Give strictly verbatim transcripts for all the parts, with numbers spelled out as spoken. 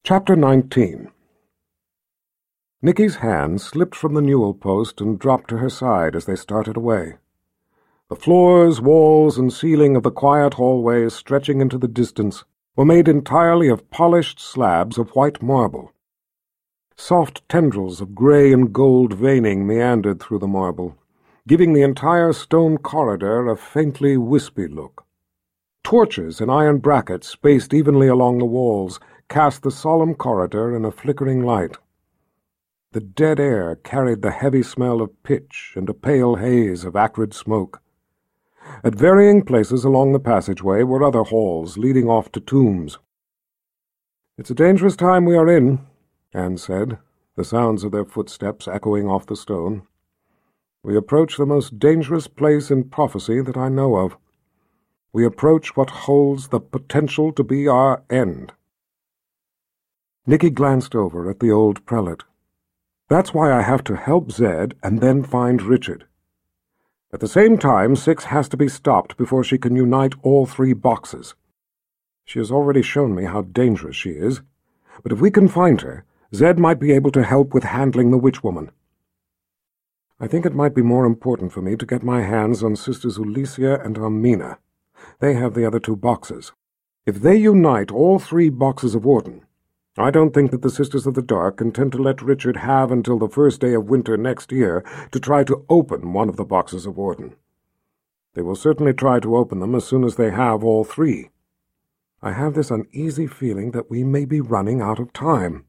Chapter nineteen. Nicky's hand slipped from the newel post and dropped to her side as they started away. The floors, walls, and ceiling of the quiet hallways stretching into the distance were made entirely of polished slabs of white marble. Soft tendrils of grey and gold veining meandered through the marble, giving the entire stone corridor a faintly wispy look. Torches in iron brackets spaced evenly along the walls cast the solemn corridor in a flickering light. The dead air carried the heavy smell of pitch and a pale haze of acrid smoke. At varying places along the passageway were other halls leading off to tombs. "It's a dangerous time we are in," Anne said, the sounds of their footsteps echoing off the stone. "We approach the most dangerous place in prophecy that I know of. We approach what holds the potential to be our end." Nicky glanced over at the old prelate. "That's why I have to help Zed and then find Richard. At the same time, Six has to be stopped before she can unite all three boxes. She has already shown me how dangerous she is, but if we can find her, Zed might be able to help with handling the witch-woman. I think it might be more important for me to get my hands on Sisters Ulicia and Amina. They have the other two boxes. If they unite all three boxes of Warden, I don't think that the Sisters of the Dark intend to let Richard have until the first day of winter next year to try to open one of the boxes of Warden. They will certainly try to open them as soon as they have all three. I have this uneasy feeling that we may be running out of time."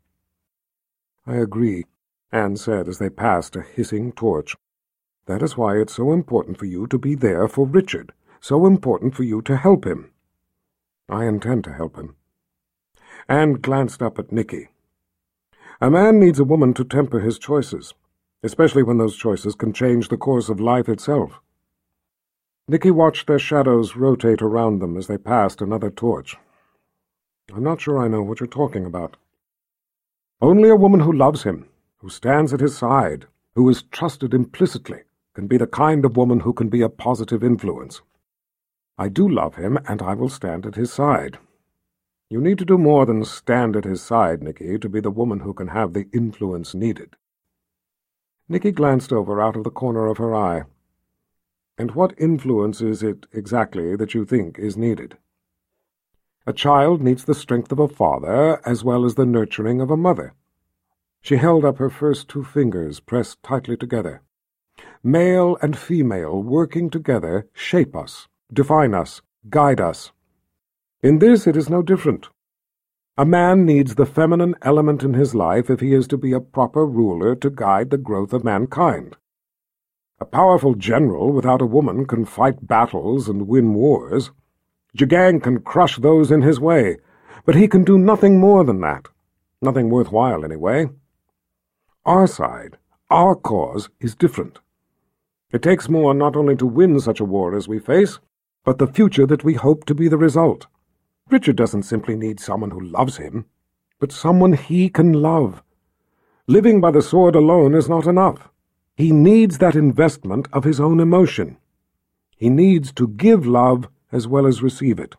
"I agree," Anne said as they passed a hissing torch. "That is why it's so important for you to be there for Richard, so important for you to help him." "I intend to help him." Anne glanced up at Nicky. "A man needs a woman to temper his choices, especially when those choices can change the course of life itself." Nicky watched their shadows rotate around them as they passed another torch. "I'm not sure I know what you're talking about." "Only a woman who loves him, who stands at his side, who is trusted implicitly, can be the kind of woman who can be a positive influence. I do love him, and I will stand at his side. You need to do more than stand at his side, Nicky, to be the woman who can have the influence needed." Nicky glanced over out of the corner of her eye. "And what influence is it exactly that you think is needed?" "A child needs the strength of a father as well as the nurturing of a mother." She held up her first two fingers pressed tightly together. "Male and female working together shape us, define us, guide us. In this it is no different. A man needs the feminine element in his life if he is to be a proper ruler to guide the growth of mankind. A powerful general without a woman can fight battles and win wars. Jagang can crush those in his way, but he can do nothing more than that. Nothing worthwhile, anyway. Our side, our cause, is different. It takes more not only to win such a war as we face, but the future that we hope to be the result. Richard doesn't simply need someone who loves him, but someone he can love. Living by the sword alone is not enough. He needs that investment of his own emotion. He needs to give love as well as receive it."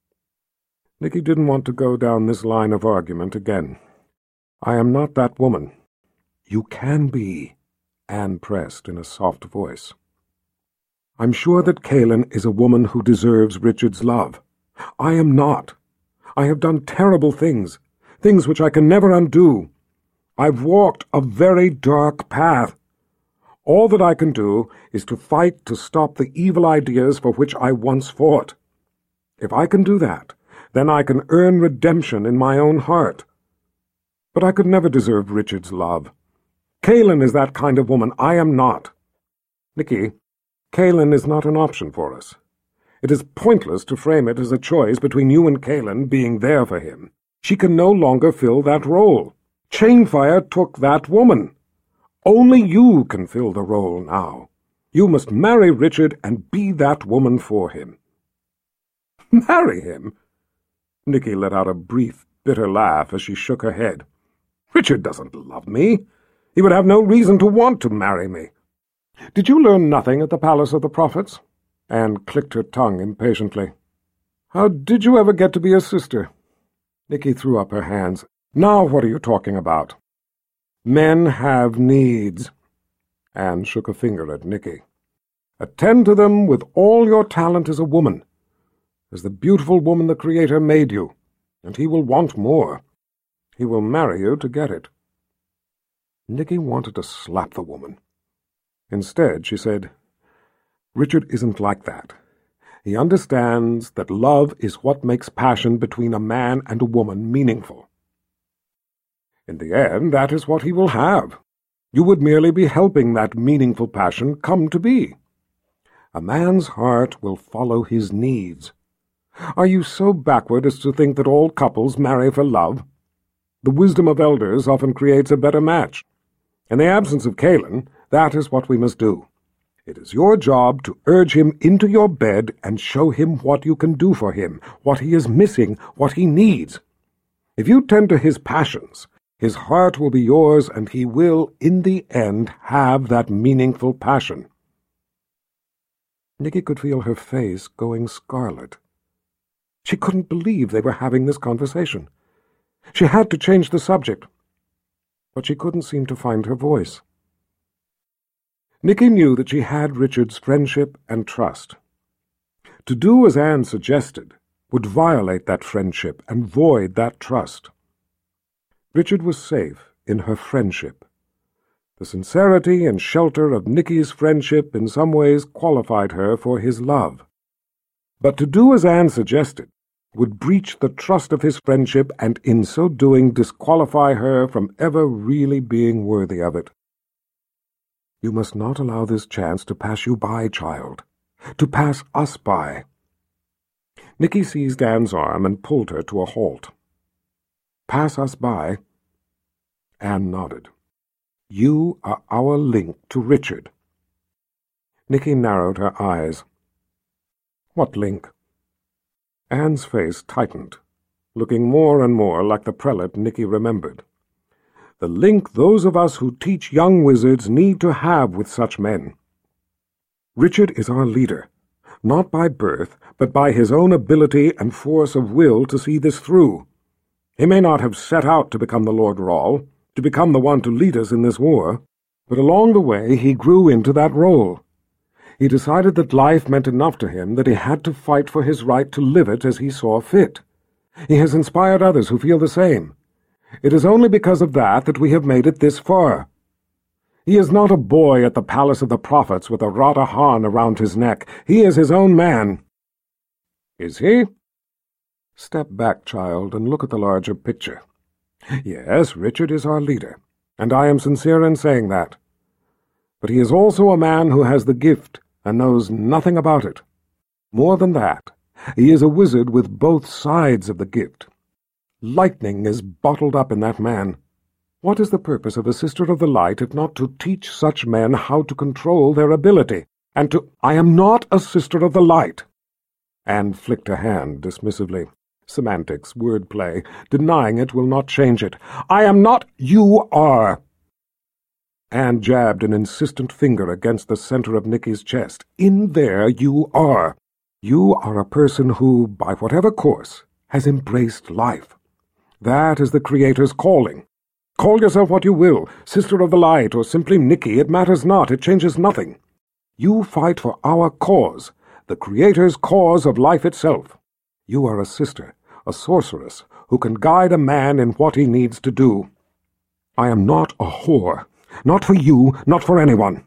Nicky didn't want to go down this line of argument again. "I am not that woman." "You can be," Anne pressed in a soft voice. "I'm sure that Kaelin is a woman who deserves Richard's love. I am not. I have done terrible things, things which I can never undo. I've walked a very dark path. All that I can do is to fight to stop the evil ideas for which I once fought. If I can do that, then I can earn redemption in my own heart. But I could never deserve Richard's love. Kaelin is that kind of woman. I am not. Nicky, Kaelin is not an option for us. It is pointless to frame it as a choice between you and Kaelin being there for him. She can no longer fill that role. Chainfire took that woman. Only you can fill the role now. You must marry Richard and be that woman for him." "Marry him?" Nicky let out a brief, bitter laugh as she shook her head. "Richard doesn't love me. He would have no reason to want to marry me." "Did you learn nothing at the Palace of the Prophets?" Anne clicked her tongue impatiently. "How did you ever get to be a sister?" Nicky threw up her hands. Now what are you talking about? Men have needs. Anne shook a finger at Nicky. Attend to them with all your talent as a woman, as the beautiful woman the Creator made you, and he will want more. He will marry you to get it. Nicky wanted to slap the woman. Instead, she said, Richard isn't like that. He understands that love is what makes passion between a man and a woman meaningful. In the end, that is what he will have. You would merely be helping that meaningful passion come to be. A man's heart will follow his needs. Are you so backward as to think that all couples marry for love? The wisdom of elders often creates a better match. In the absence of Calen, that is what we must do. It is your job to urge him into your bed and show him what you can do for him, what he is missing, what he needs. If you tend to his passions, his heart will be yours, and he will, in the end, have that meaningful passion. Nicky could feel her face going scarlet. She couldn't believe they were having this conversation. She had to change the subject, but she couldn't seem to find her voice. Nicky knew that she had Richard's friendship and trust. To do as Anne suggested would violate that friendship and void that trust. Richard was safe in her friendship. The sincerity and shelter of Nicky's friendship in some ways qualified her for his love. But to do as Anne suggested would breach the trust of his friendship and in so doing disqualify her from ever really being worthy of it. You must not allow this chance to pass you by, child, to pass us by. Nicky seized Anne's arm and pulled her to a halt. Pass us by? Anne nodded. You are our link to Richard. Nicky narrowed her eyes. What link? Anne's face tightened, looking more and more like the prelate Nicky remembered. The link those of us who teach young wizards need to have with such men. Richard is our leader, not by birth, but by his own ability and force of will to see this through. He may not have set out to become the Lord Rahl, to become the one to lead us in this war, but along the way he grew into that role. He decided that life meant enough to him that he had to fight for his right to live it as he saw fit. He has inspired others who feel the same. It is only because of that that we have made it this far. He is not a boy at the palace of the prophets with a Rata Han around his neck. He is his own man. Is he? Step back, child, and look at the larger picture. Yes, Richard is our leader, and I am sincere in saying that. But he is also a man who has the gift and knows nothing about it. More than that, he is a wizard with both sides of the gift. Lightning is bottled up in that man. What is the purpose of a Sister of the Light if not to teach such men how to control their ability, and to— I am not a Sister of the Light. Anne flicked her hand dismissively. Semantics, wordplay. Denying it will not change it. I am not— You are. Anne jabbed an insistent finger against the center of Nicky's chest. In there you are. You are a person who, by whatever course, has embraced life. That is the Creator's calling. Call yourself what you will, Sister of the Light, or simply Nicky, it matters not, it changes nothing. You fight for our cause, the Creator's cause of life itself. You are a sister, a sorceress, who can guide a man in what he needs to do. I am not a whore, not for you, not for anyone.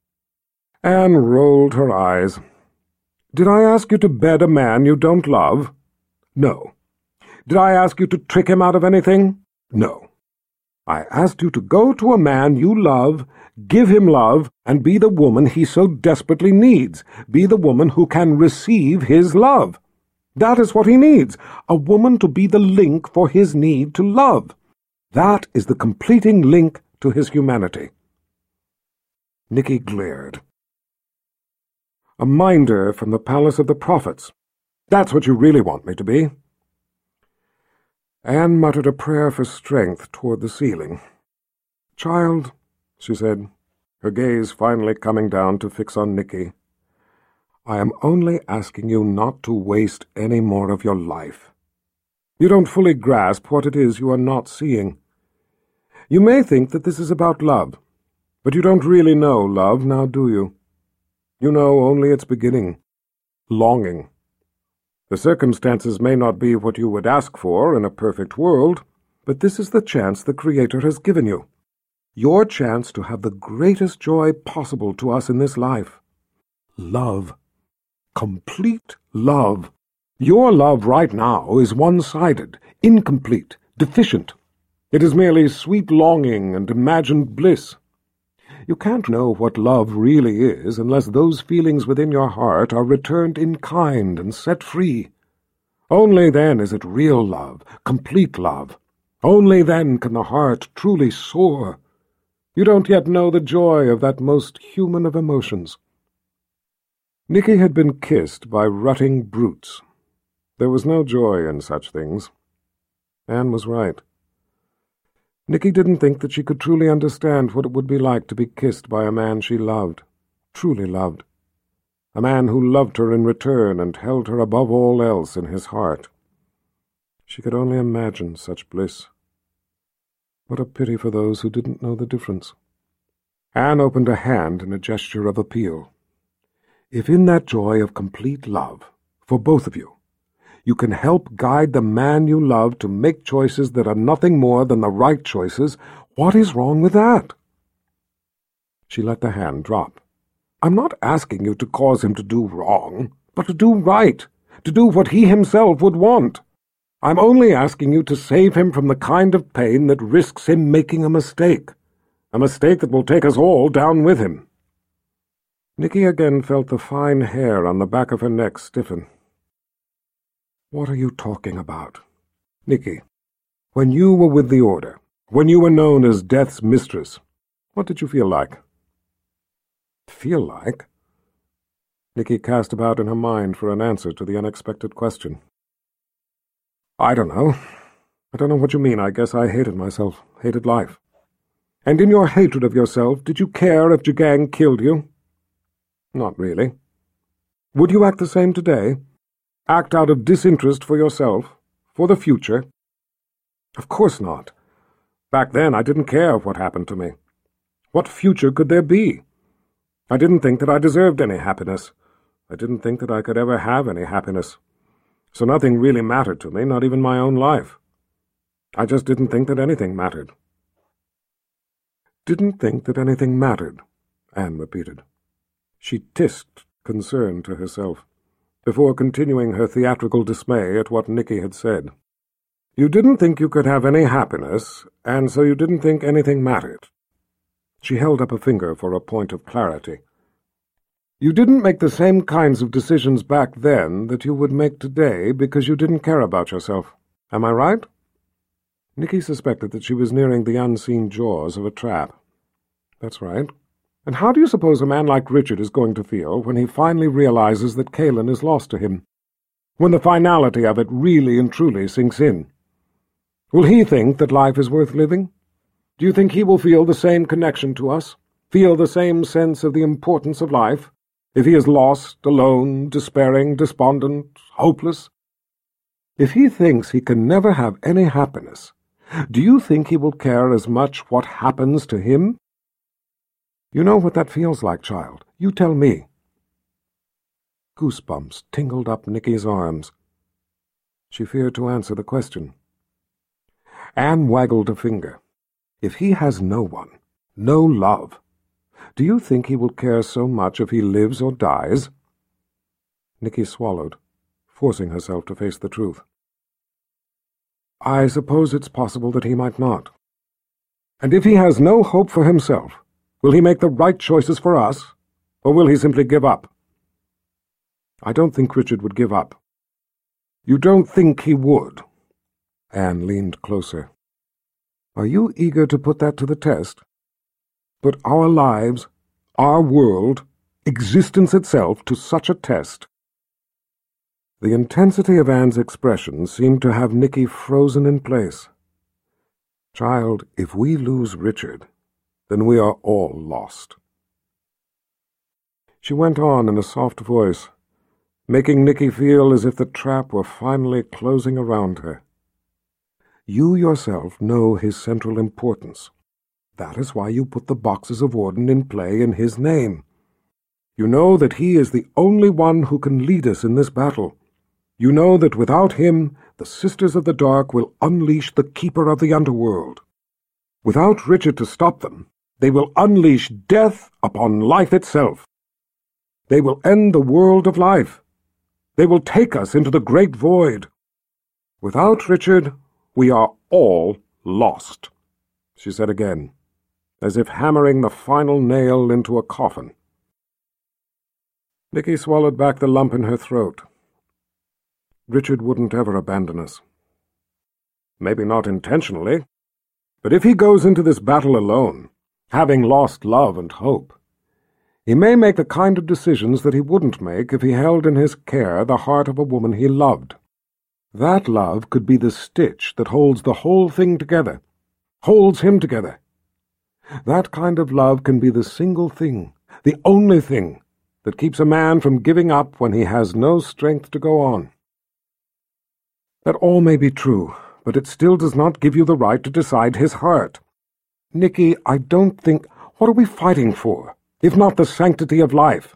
Anne rolled her eyes. Did I ask you to bed a man you don't love? No. Did I ask you to trick him out of anything? No. I asked you to go to a man you love, give him love, and be the woman he so desperately needs. Be the woman who can receive his love. That is what he needs, a woman to be the link for his need to love. That is the completing link to his humanity. Nicky glared. A minder from the palace of the prophets. That's what you really want me to be. Anne muttered a prayer for strength toward the ceiling. Child, she said, her gaze finally coming down to fix on Nicky, I am only asking you not to waste any more of your life. You don't fully grasp what it is you are not seeing. You may think that this is about love, but you don't really know love, now do you? You know only its beginning, longing. The circumstances may not be what you would ask for in a perfect world, but this is the chance the Creator has given you. Your chance to have the greatest joy possible to us in this life. Love. Complete love. Your love right now is one-sided, incomplete, deficient. It is merely sweet longing and imagined bliss. You can't know what love really is unless those feelings within your heart are returned in kind and set free. Only then is it real love, complete love. Only then can the heart truly soar. You don't yet know the joy of that most human of emotions. Nicky had been kissed by rutting brutes. There was no joy in such things. Anne was right. Nicky didn't think that she could truly understand what it would be like to be kissed by a man she loved, truly loved. A man who loved her in return and held her above all else in his heart. She could only imagine such bliss. What a pity for those who didn't know the difference. Anne opened a hand in a gesture of appeal. If in that joy of complete love, for both of you, you can help guide the man you love to make choices that are nothing more than the right choices, what is wrong with that? She let the hand drop. I'm not asking you to cause him to do wrong, but to do right, to do what he himself would want. I'm only asking you to save him from the kind of pain that risks him making a mistake, a mistake that will take us all down with him. Nicky again felt the fine hair on the back of her neck stiffen. What are you talking about? Nicky, when you were with the Order, when you were known as Death's mistress, what did you feel like? Feel like? Nicky cast about in her mind for an answer to the unexpected question. I don't know. I don't know what you mean. I guess I hated myself, hated life. And in your hatred of yourself, did you care if Jagang killed you? Not really. Would you act the same today? Act out of disinterest for yourself, for the future? Of course not. Back then I didn't care what happened to me. What future could there be? I didn't think that I deserved any happiness. I didn't think that I could ever have any happiness. So nothing really mattered to me, not even my own life. I just didn't think that anything mattered. Didn't think that anything mattered, Anne repeated. She tisked concern to herself, before continuing her theatrical dismay at what Nicky had said. You didn't think you could have any happiness, and so you didn't think anything mattered. She held up a finger for a point of clarity. You didn't make the same kinds of decisions back then that you would make today because you didn't care about yourself. Am I right? Nicky suspected that she was nearing the unseen jaws of a trap. That's right. And how do you suppose a man like Richard is going to feel when he finally realizes that Kaelin is lost to him? When the finality of it really and truly sinks in? Will he think that life is worth living? Do you think he will feel the same connection to us? Feel the same sense of the importance of life? If he is lost, alone, despairing, despondent, hopeless? If he thinks he can never have any happiness, do you think he will care as much what happens to him? You know what that feels like, child. You tell me. Goosebumps tingled up Nicky's arms. She feared to answer the question. Anne waggled a finger. If he has no one, no love, do you think he will care so much if he lives or dies? Nicky swallowed, forcing herself to face the truth. I suppose it's possible that he might not. And if he has no hope for himself, will he make the right choices for us, or will he simply give up? I don't think Richard would give up. You don't think he would? Anne leaned closer. Are you eager to put that to the test? Put our lives, our world, existence itself to such a test? The intensity of Anne's expression seemed to have Nicky frozen in place. Child, if we lose Richard, then we are all lost. She went on in a soft voice, making Nicky feel as if the trap were finally closing around her. You yourself know his central importance. That is why you put the boxes of Warden in play in his name. You know that he is the only one who can lead us in this battle. You know that without him, the Sisters of the Dark will unleash the Keeper of the Underworld. Without Richard to stop them, they will unleash death upon life itself. They will end the world of life. They will take us into the great void. Without Richard, we are all lost, she said again, as if hammering the final nail into a coffin. Nicky swallowed back the lump in her throat. Richard wouldn't ever abandon us. Maybe not intentionally, but if he goes into this battle alone, having lost love and hope, he may make the kind of decisions that he wouldn't make if he held in his care the heart of a woman he loved. That love could be the stitch that holds the whole thing together, holds him together. That kind of love can be the single thing, the only thing, that keeps a man from giving up when he has no strength to go on. That all may be true, but it still does not give you the right to decide his heart. Nicky, I don't think... What are we fighting for, if not the sanctity of life?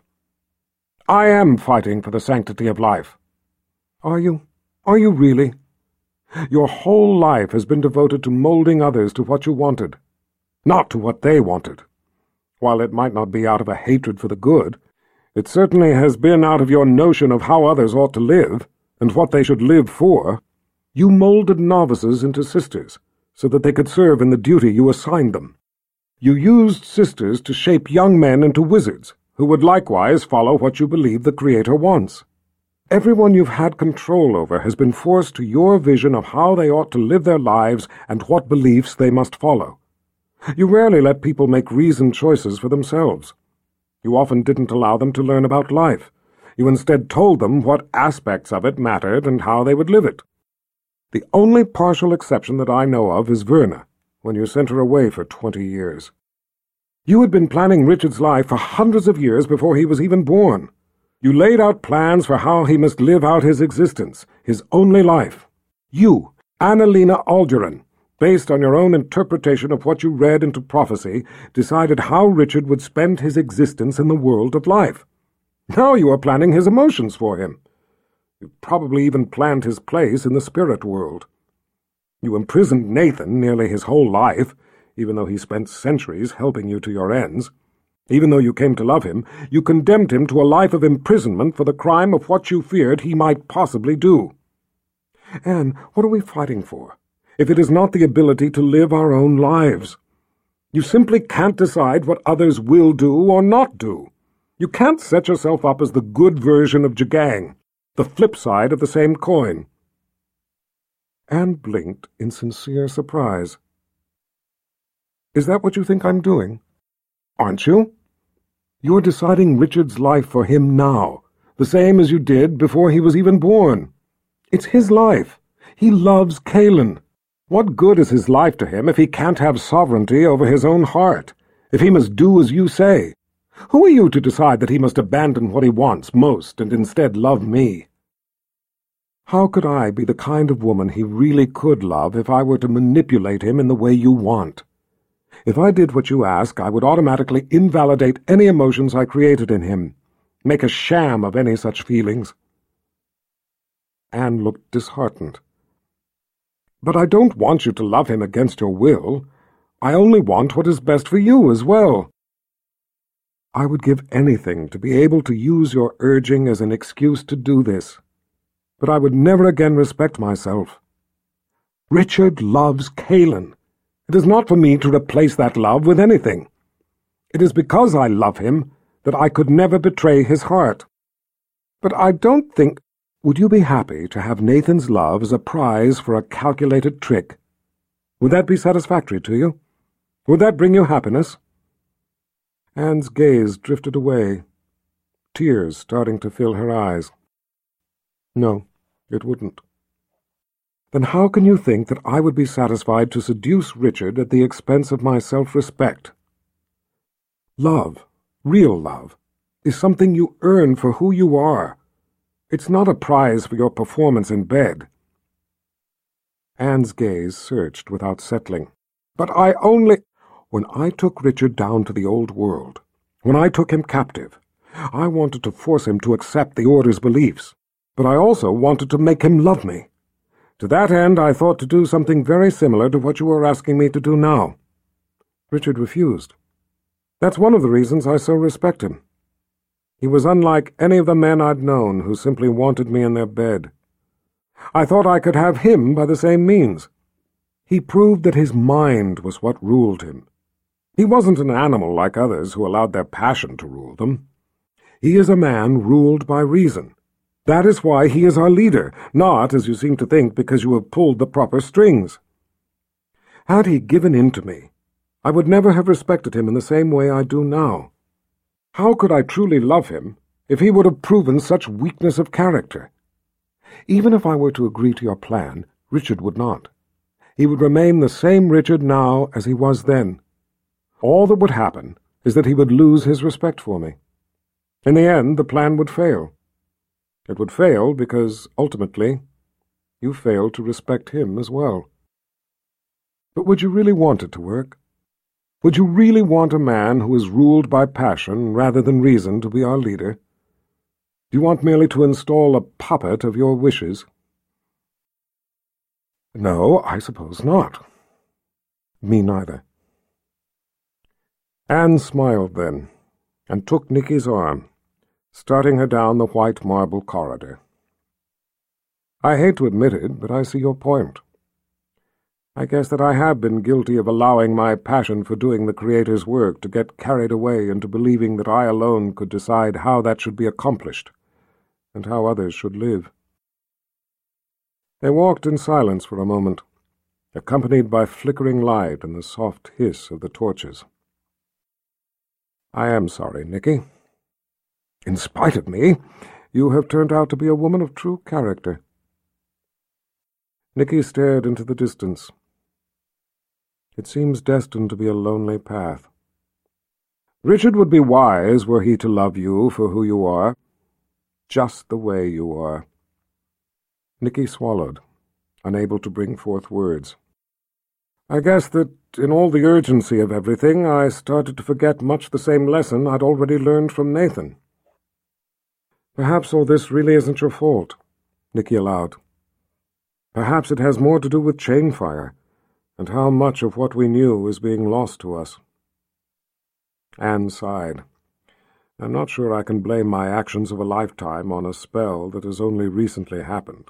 I am fighting for the sanctity of life. Are you? Are you really? Your whole life has been devoted to molding others to what you wanted, not to what they wanted. While it might not be out of a hatred for the good, it certainly has been out of your notion of how others ought to live, and what they should live for. You molded novices into sisters, so that they could serve in the duty you assigned them. You used sisters to shape young men into wizards, who would likewise follow what you believe the Creator wants. Everyone you've had control over has been forced to your vision of how they ought to live their lives and what beliefs they must follow. You rarely let people make reasoned choices for themselves. You often didn't allow them to learn about life. You instead told them what aspects of it mattered and how they would live it. The only partial exception that I know of is Verna, when you sent her away for twenty years. You had been planning Richard's life for hundreds of years before he was even born. You laid out plans for how he must live out his existence, his only life. You, Annalena Algernon, based on your own interpretation of what you read into prophecy, decided how Richard would spend his existence in the world of life. Now you are planning his emotions for him. You probably even planned his place in the spirit world. You imprisoned Nathan nearly his whole life, even though he spent centuries helping you to your ends. Even though you came to love him, you condemned him to a life of imprisonment for the crime of what you feared he might possibly do. Anne, what are we fighting for, if it is not the ability to live our own lives? You simply can't decide what others will do or not do. You can't set yourself up as the good version of Jagang, the flip side of the same coin. Anne blinked in sincere surprise. Is that what you think I'm doing? Aren't you? You're deciding Richard's life for him now, the same as you did before he was even born. It's his life. He loves Kaelin. What good is his life to him if he can't have sovereignty over his own heart, if he must do as you say? Who are you to decide that he must abandon what he wants most and instead love me? How could I be the kind of woman he really could love if I were to manipulate him in the way you want? If I did what you ask, I would automatically invalidate any emotions I created in him, make a sham of any such feelings. Anne looked disheartened. But I don't want you to love him against your will. I only want what is best for you as well. I would give anything to be able to use your urging as an excuse to do this, but I would never again respect myself. Richard loves Kaelin. It is not for me to replace that love with anything. It is because I love him that I could never betray his heart. But I don't think... Would you be happy to have Nathan's love as a prize for a calculated trick? Would that be satisfactory to you? Would that bring you happiness? Anne's gaze drifted away, tears starting to fill her eyes. No, it wouldn't. Then how can you think that I would be satisfied to seduce Richard at the expense of my self-respect? Love, real love, is something you earn for who you are. It's not a prize for your performance in bed. Anne's gaze searched without settling. "But I only— When I took Richard down to the old world, when I took him captive, I wanted to force him to accept the Order's beliefs, but I also wanted to make him love me. To that end, I thought to do something very similar to what you are asking me to do now." Richard refused. "That's one of the reasons I so respect him. He was unlike any of the men I'd known who simply wanted me in their bed. I thought I could have him by the same means. He proved that his mind was what ruled him. He wasn't an animal like others who allowed their passion to rule them. He is a man ruled by reason. That is why he is our leader, not, as you seem to think, because you have pulled the proper strings. Had he given in to me, I would never have respected him in the same way I do now. How could I truly love him if he would have proven such weakness of character? Even if I were to agree to your plan, Richard would not. He would remain the same Richard now as he was then. All that would happen is that he would lose his respect for me. In the end, the plan would fail. It would fail because, ultimately, you failed to respect him as well. But would you really want it to work? Would you really want a man who is ruled by passion rather than reason to be our leader? Do you want merely to install a puppet of your wishes? No, I suppose not. Me neither. Anne smiled then, and took Nicky's arm, starting her down the white marble corridor. I hate to admit it, but I see your point. I guess that I have been guilty of allowing my passion for doing the Creator's work to get carried away into believing that I alone could decide how that should be accomplished, and how others should live. They walked in silence for a moment, accompanied by flickering light and the soft hiss of the torches. "I am sorry, Nicky. In spite of me, you have turned out to be a woman of true character." Nicky stared into the distance. It seems destined to be a lonely path. Richard would be wise were he to love you for who you are, just the way you are. Nicky swallowed, unable to bring forth words. I guess that, in all the urgency of everything, I started to forget much the same lesson I'd already learned from Nathan. Perhaps all this really isn't your fault, Nicky allowed. Perhaps it has more to do with Chainfire, and how much of what we knew is being lost to us. Anne sighed. I'm not sure I can blame my actions of a lifetime on a spell that has only recently happened.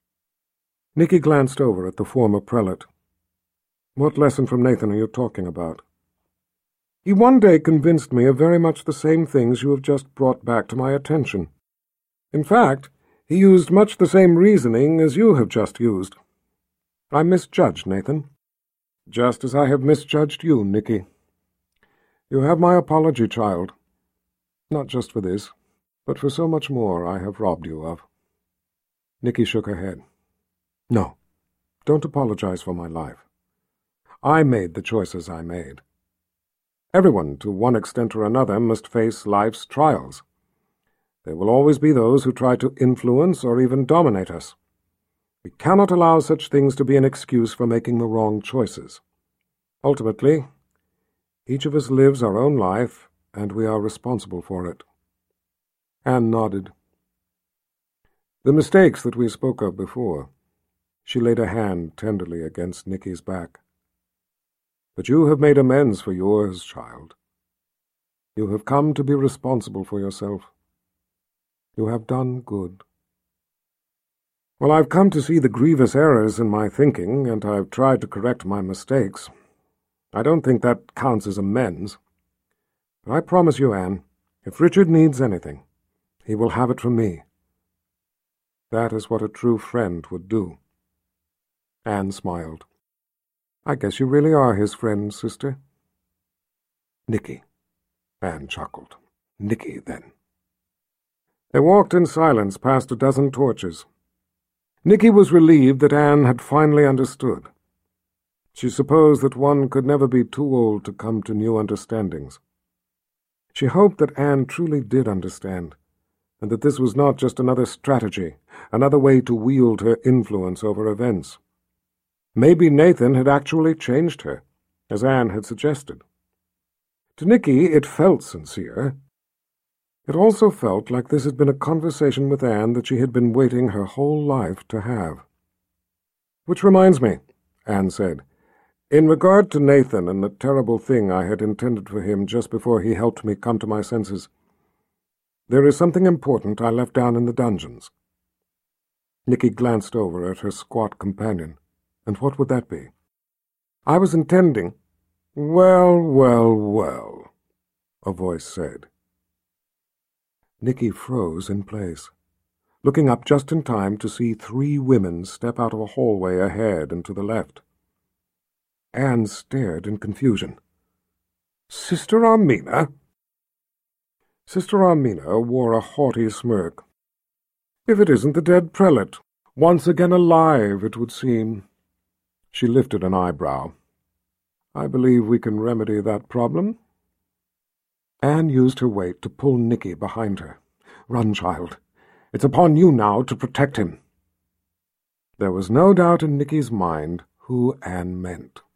Nicky glanced over at the former prelate. What lesson from Nathan are you talking about? He one day convinced me of very much the same things you have just brought back to my attention. In fact, he used much the same reasoning as you have just used. I misjudged Nathan, just as I have misjudged you, Nicky. You have my apology, child. Not just for this, but for so much more I have robbed you of. Nicky shook her head. No, don't apologize for my life. I made the choices I made. Everyone, to one extent or another, must face life's trials. There will always be those who try to influence or even dominate us. We cannot allow such things to be an excuse for making the wrong choices. Ultimately, each of us lives our own life, and we are responsible for it. Anne nodded. The mistakes that we spoke of before. She laid a hand tenderly against Nicky's back. But you have made amends for yours, child. You have come to be responsible for yourself. You have done good. Well, I've come to see the grievous errors in my thinking, and I've tried to correct my mistakes. I don't think that counts as amends. But I promise you, Anne, if Richard needs anything, he will have it from me. That is what a true friend would do. Anne smiled. I guess you really are his friend, sister. Nicky. Anne chuckled. Nicky, then. They walked in silence past a dozen torches. Nicky was relieved that Anne had finally understood. She supposed that one could never be too old to come to new understandings. She hoped that Anne truly did understand, and that this was not just another strategy, another way to wield her influence over events. Maybe Nathan had actually changed her, as Anne had suggested. To Nicky, it felt sincere. It also felt like this had been a conversation with Anne that she had been waiting her whole life to have. "Which reminds me," Anne said, "in regard to Nathan and the terrible thing I had intended for him just before he helped me come to my senses, there is something important I left down in the dungeons." Nicky glanced over at her squat companion. "And what would that be?" "I was intending—" "Well, well, well," a voice said. Nicky froze in place, looking up just in time to see three women step out of a hallway ahead and to the left. Anne stared in confusion. "Sister Armina?" Sister Armina wore a haughty smirk. "If it isn't the dead prelate, once again alive, it would seem." She lifted an eyebrow. "I believe we can remedy that problem." Anne used her weight to pull Nicky behind her. "Run, child. It's upon you now to protect him." There was no doubt in Nicky's mind who Anne meant.